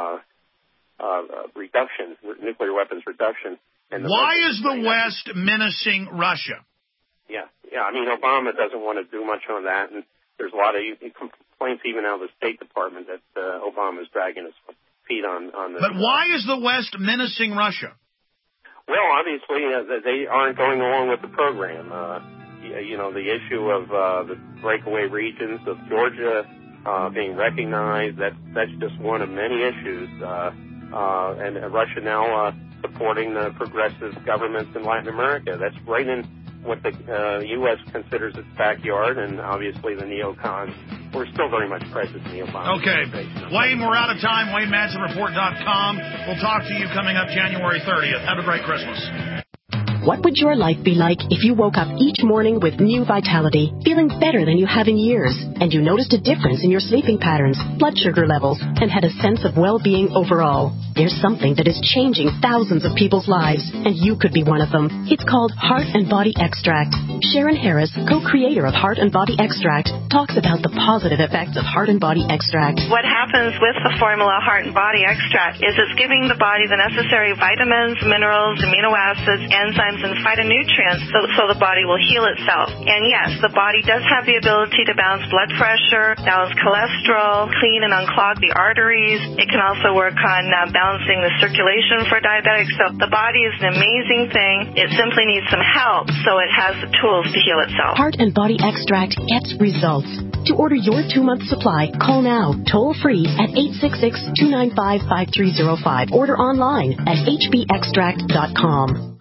reduction, nuclear weapons reduction. And why is the West menacing Russia? Yeah. I mean, Obama doesn't want to do much on that, and there's a lot of complaints even out of the State Department that Obama's dragging his feet on this. But why is the West menacing Russia? Well, obviously, they aren't going along with the program. You know, the issue of the breakaway regions of Georgia being recognized, that's just one of many issues. And Russia now supporting the progressive governments in Latin America. That's right in what the U.S. considers its backyard, and obviously the neocons. We're still very much present in the Obama administration. Wayne, we're out of time. WayneMadsonReport.com. We'll talk to you coming up January 30th. Have a great Christmas. What would your life be like if you woke up each morning with new vitality, feeling better than you have in years, and you noticed a difference in your sleeping patterns, blood sugar levels, and had a sense of well-being overall? There's something that is changing thousands of people's lives, and you could be one of them. It's called Heart and Body Extract. Sharon Harris, co-creator of Heart and Body Extract, talks about the positive effects of Heart and Body Extract. What happens with the formula Heart and Body Extract is it's giving the body the necessary vitamins, minerals, amino acids, enzymes, and phytonutrients so the body will heal itself. And yes, the body does have the ability to balance blood pressure, balance cholesterol, clean and unclog the arteries. It can also work on balancing the circulation for diabetics. So the body is an amazing thing. It simply needs some help, so it has the tools to heal itself. Heart and Body Extract gets results. To order your 2-month supply, call now, toll-free at 866-295-5305. Order online at hbextract.com.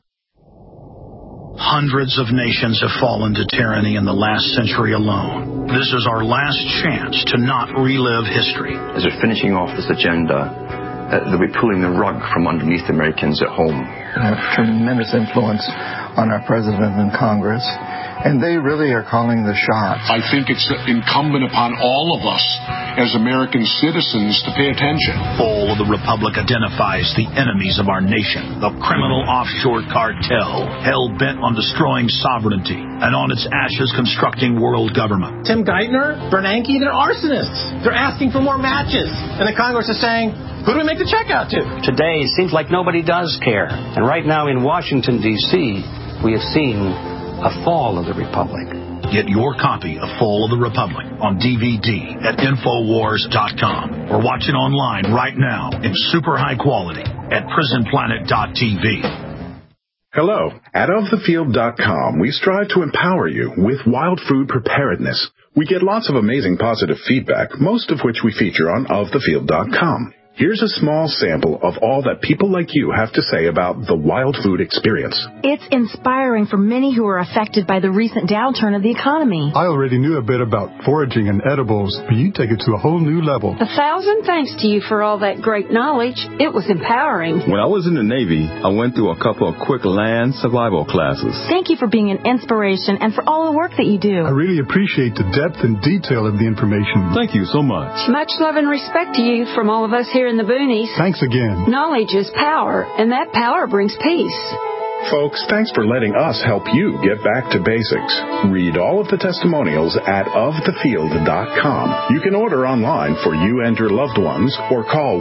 Hundreds of nations have fallen to tyranny in the last century alone. This is our last chance to not relive history. As they're finishing off this agenda, they'll be pulling the rug from underneath Americans at home. They have tremendous influence on our president and Congress, and they really are calling the shots. I think it's incumbent upon all of us as American citizens to pay attention. Fall of the Republic identifies the enemies of our nation, the criminal offshore cartel, hell-bent on destroying sovereignty, and on its ashes constructing world government. Tim Geithner, Bernanke, they're arsonists. They're asking for more matches. And the Congress is saying, who do we make the check out to? Today, it seems like nobody does care. And right now in Washington, D.C., we have seen a fall of the Republic. Get your copy of Fall of the Republic on DVD at Infowars.com or watch it online right now in super high quality at PrisonPlanet.tv. Hello. At OfTheField.com, we strive to empower you with wild food preparedness. We get lots of amazing positive feedback, most of which we feature on OfTheField.com. Here's a small sample of all that people like you have to say about the wild food experience. It's inspiring for many who are affected by the recent downturn of the economy. I already knew a bit about foraging and edibles, but you take it to a whole new level. 1,000 thanks to you for all that great knowledge. It was empowering. When I was in the Navy, I went through a couple of quick land survival classes. Thank you for being an inspiration and for all the work that you do. I really appreciate the depth and detail of the information. Thank you so much. Much love and respect to you from all of us here in the boonies. Thanks again. Knowledge is power, and that power brings peace. Folks, thanks for letting us help you get back to basics. Read all of the testimonials at ofthefield.com. You can order online for you and your loved ones or call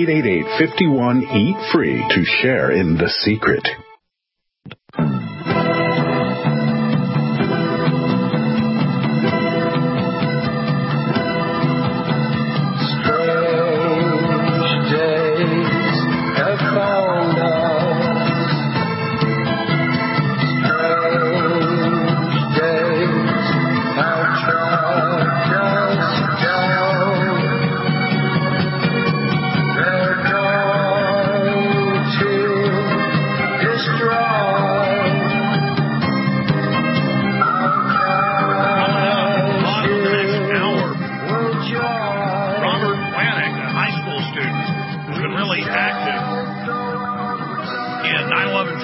1-888-51-EAT-FREE to share in the secret.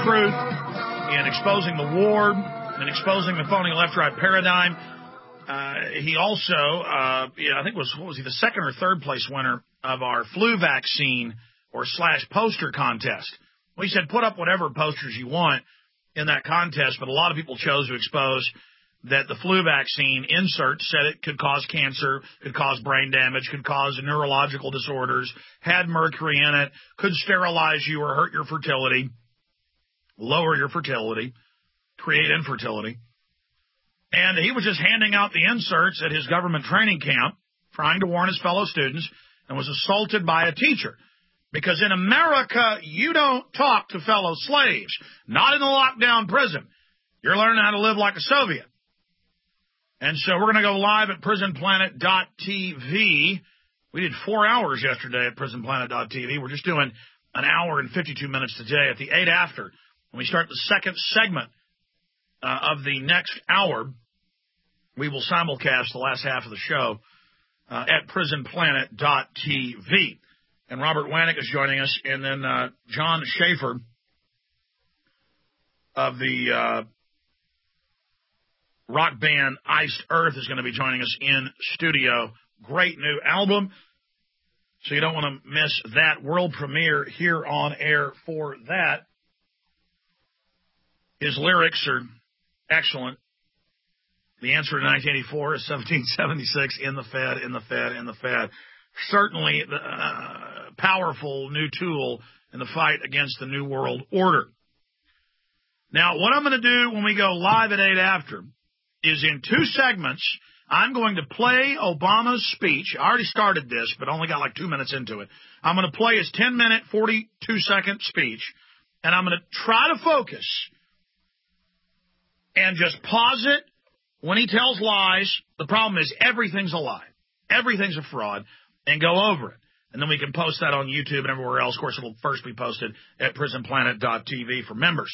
truth, in exposing the war, and exposing the phony left-right paradigm. He also, I think was he, the second or third place winner of our flu vaccine or / poster contest. We said put up whatever posters you want in that contest, but a lot of people chose to expose that the flu vaccine insert said it could cause cancer, could cause brain damage, could cause neurological disorders, had mercury in it, could sterilize you or hurt your fertility, lower your fertility, create infertility. And he was just handing out the inserts at his government training camp, trying to warn his fellow students, and was assaulted by a teacher. Because in America, you don't talk to fellow slaves. Not in a lockdown prison. You're learning how to live like a Soviet. And so we're going to go live at prisonplanet.tv. We did 4 hours yesterday at prisonplanet.tv. We're just doing an hour and 52 minutes today. At the 8 after, when we start the second segment of the next hour, we will simulcast the last half of the show at prisonplanet.tv. And Robert Wanek is joining us, and then John Schaefer of the rock band Iced Earth is going to be joining us in studio. Great new album, so you don't want to miss that world premiere here on air for that. His lyrics are excellent. The answer to 1984 is 1776, in the Fed, in the Fed, in the Fed. Certainly the powerful new tool in the fight against the New World Order. Now, what I'm going to do when we go live at 8 after is in 2 segments, I'm going to play Obama's speech. I already started this, but only got like 2 minutes into it. I'm going to play his 10-minute, 42-second speech, and I'm going to try to focus and just pause it when he tells lies. The problem is everything's a lie. Everything's a fraud, and go over it. And then we can post that on YouTube and everywhere else. Of course, it'll first be posted at prisonplanet.tv for members.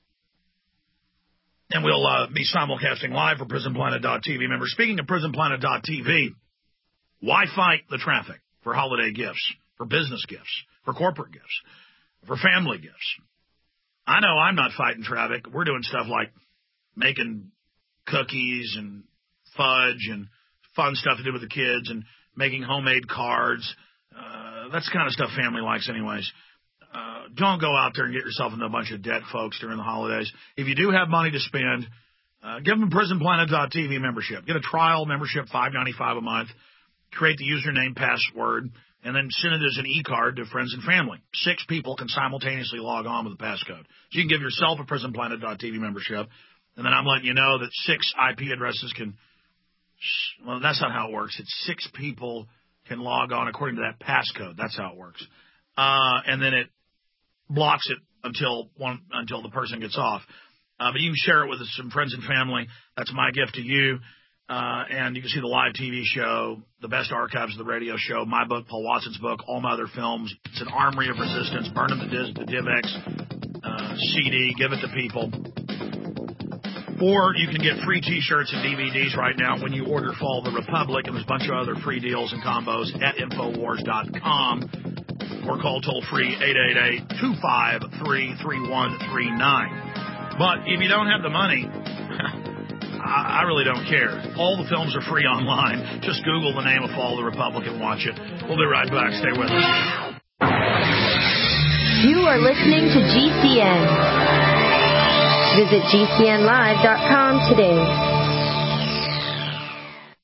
And we'll be simulcasting live for prisonplanet.tv members. Speaking of prisonplanet.tv, why fight the traffic for holiday gifts, for business gifts, for corporate gifts, for family gifts? I know I'm not fighting traffic. We're doing stuff like making cookies and fudge and fun stuff to do with the kids and making homemade cards. That's the kind of stuff family likes anyways. Don't go out there and get yourself into a bunch of debt, folks, during the holidays. If you do have money to spend, give them a prisonplanet.tv membership. Get a trial membership, $5.95 a month. Create the username, password, and then send it as an e-card to friends and family. 6 people can simultaneously log on with the passcode. So you can give yourself a prisonplanet.tv membership, and then I'm letting you know that 6 IP addresses can... Well, that's not how it works. It's 6 people can log on according to that passcode. That's how it works. And then it blocks it until the person gets off. But you can share it with some friends and family. That's my gift to you. And you can see the live TV show, the best archives of the radio show, my book, Paul Watson's book, all my other films. It's an armory of resistance. Burn them the DivX CD. Give it to people. Or you can get free T-shirts and DVDs right now when you order Fall of the Republic, and there's a bunch of other free deals and combos at Infowars.com, or call toll-free 888-253-3139. But if you don't have the money, I really don't care. All the films are free online. Just Google the name of Fall of the Republic and watch it. We'll be right back. Stay with us. You are listening to GCN. Visit GCNlive.com today.